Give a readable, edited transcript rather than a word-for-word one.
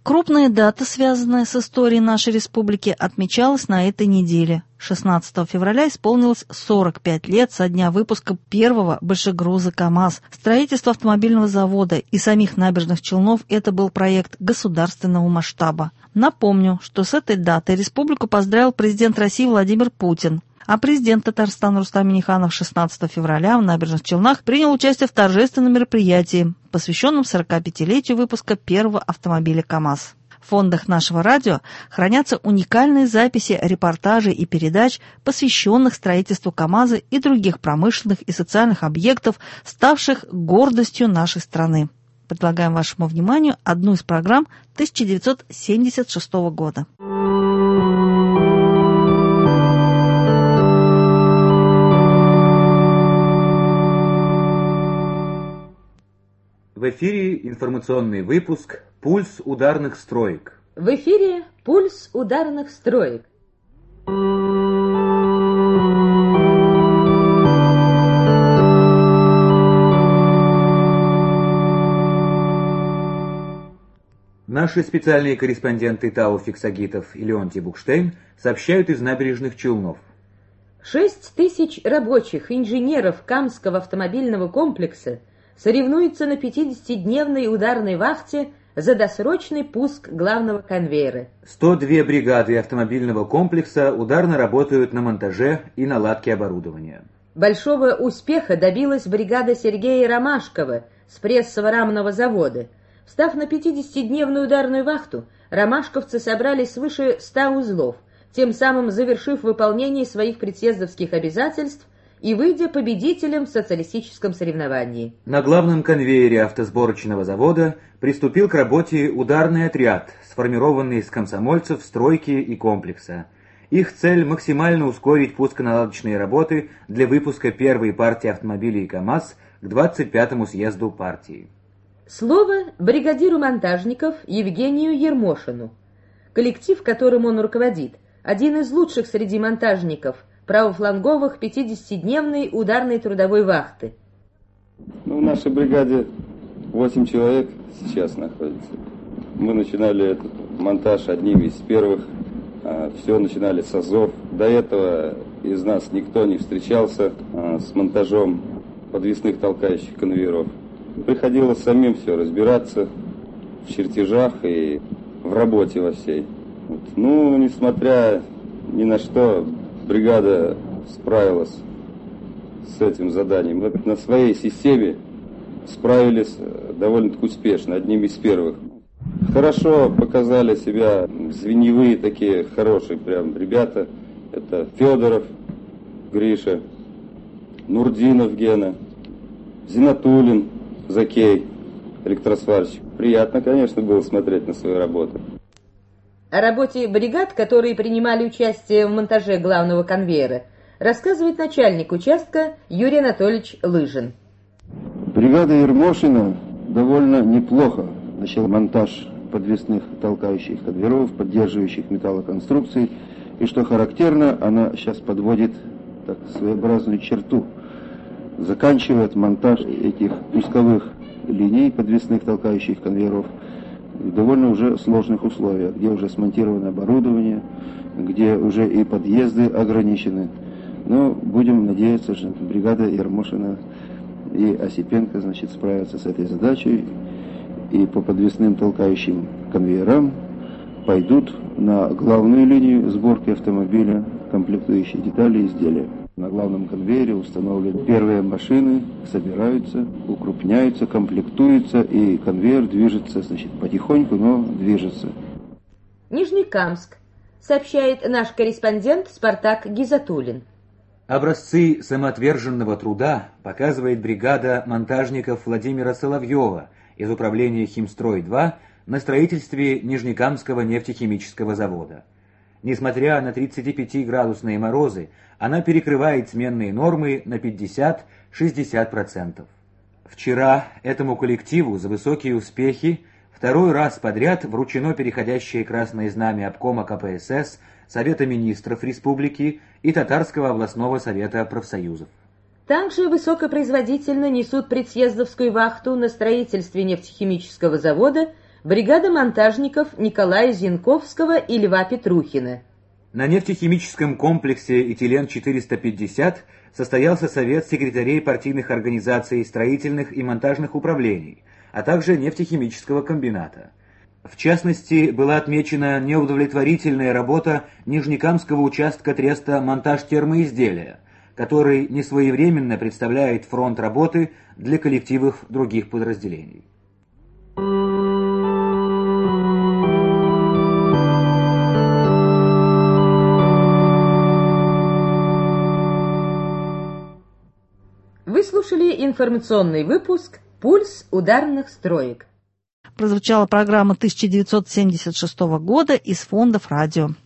Крупная дата, связанная с историей нашей республики, отмечалась на этой неделе. 16 февраля исполнилось 45 лет со дня выпуска первого большегруза КАМАЗ. Строительство автомобильного завода и самих набережных Челнов – это был проект государственного масштаба. Напомню, что с этой датой республику поздравил президент России Владимир Путин. А президент Татарстана Рустам Минниханов 16 февраля в Набережных Челнах принял участие в торжественном мероприятии, посвященном 45-летию выпуска первого автомобиля КАМАЗ. В фондах нашего радио хранятся уникальные записи репортажей и передач, посвященных строительству КАМАЗа и других промышленных и социальных объектов, ставших гордостью нашей страны. Предлагаем вашему вниманию одну из программ 1976 года. В эфире информационный выпуск «Пульс ударных строек». В эфире «Пульс ударных строек». Наши специальные корреспонденты Тау Фиксагитов и Леонтий Букштейн сообщают из Набережных Челнов. 6 тысяч рабочих инженеров Камского автомобильного комплекса соревнуются на 50-дневной ударной вахте за досрочный пуск главного конвейера. 102 бригады автомобильного комплекса ударно работают на монтаже и наладке оборудования. Большого успеха добилась бригада Сергея Ромашкова с прессово-рамного завода. Встав на 50-дневную ударную вахту, ромашковцы собрали свыше 100 узлов, тем самым завершив выполнение своих предсъездовских обязательств и выйдя победителем в социалистическом соревновании. На главном конвейере автосборочного завода приступил к работе ударный отряд, сформированный из комсомольцев стройки и комплекса. Их цель – максимально ускорить пусконаладочные работы для выпуска первой партии автомобилей КАМАЗ к 25-му съезду партии. Слово бригадиру монтажников Евгению Ермошину. Коллектив, которым он руководит, один из лучших среди монтажников правофланговых 50-дневной ударной трудовой вахты. В нашей бригаде 8 человек сейчас находится. Мы начинали этот монтаж одними из первых. Все начинали с азов. До этого из нас никто не встречался с монтажом подвесных толкающих конвейеров. Приходилось самим все разбираться в чертежах и в работе во всей. Несмотря ни на что, бригада справилась с этим заданием. Мы на своей системе справились довольно-таки успешно, одними из первых. Хорошо показали себя звеньевые такие хорошие прям ребята. Это Федоров Гриша, Нурдинов Гена, Зинатулин Закей, электросварщик. Приятно, конечно, было смотреть на свою работу. О работе бригад, которые принимали участие в монтаже главного конвейера, рассказывает начальник участка Юрий Анатольевич Лыжин. Бригада Ермошина довольно неплохо начала монтаж подвесных толкающих конвейеров, поддерживающих металлоконструкций. И что характерно, она сейчас подводит так своеобразную черту. Заканчивает монтаж этих пусковых линий подвесных толкающих конвейеров в довольно уже сложных условиях, где уже смонтировано оборудование, где уже и подъезды ограничены. Но будем надеяться, что бригада Ермошина и Осипенко, справятся с этой задачей и по подвесным толкающим конвейерам пойдут на главную линию сборки автомобиля, комплектующие детали и изделия. На главном конвейере установлены первые машины, собираются, укрупняются, комплектуются, и конвейер движется, потихоньку, но движется. Нижнекамск, сообщает наш корреспондент Спартак Гизатуллин. Образцы самоотверженного труда показывает бригада монтажников Владимира Соловьева из управления «Химстрой-2» на строительстве Нижнекамского нефтехимического завода. Несмотря на 35-градусные морозы, она перекрывает сменные нормы на 50-60%. Вчера этому коллективу за высокие успехи второй раз подряд вручено переходящее красное знамя обкома КПСС, Совета министров республики и Татарского областного совета профсоюзов. Также высокопроизводительно несут предсъездовскую вахту на строительстве нефтехимического завода бригада монтажников Николая Зинковского и Льва Петрухина. На нефтехимическом комплексе «Этилен-450» состоялся совет секретарей партийных организаций строительных и монтажных управлений, а также нефтехимического комбината. В частности, была отмечена неудовлетворительная работа Нижнекамского участка треста «Монтаж термоизделия», который несвоевременно представляет фронт работы для коллективов других подразделений. Вы слушали информационный выпуск «Пульс ударных строек». Прозвучала программа 1976 года из фондов радио.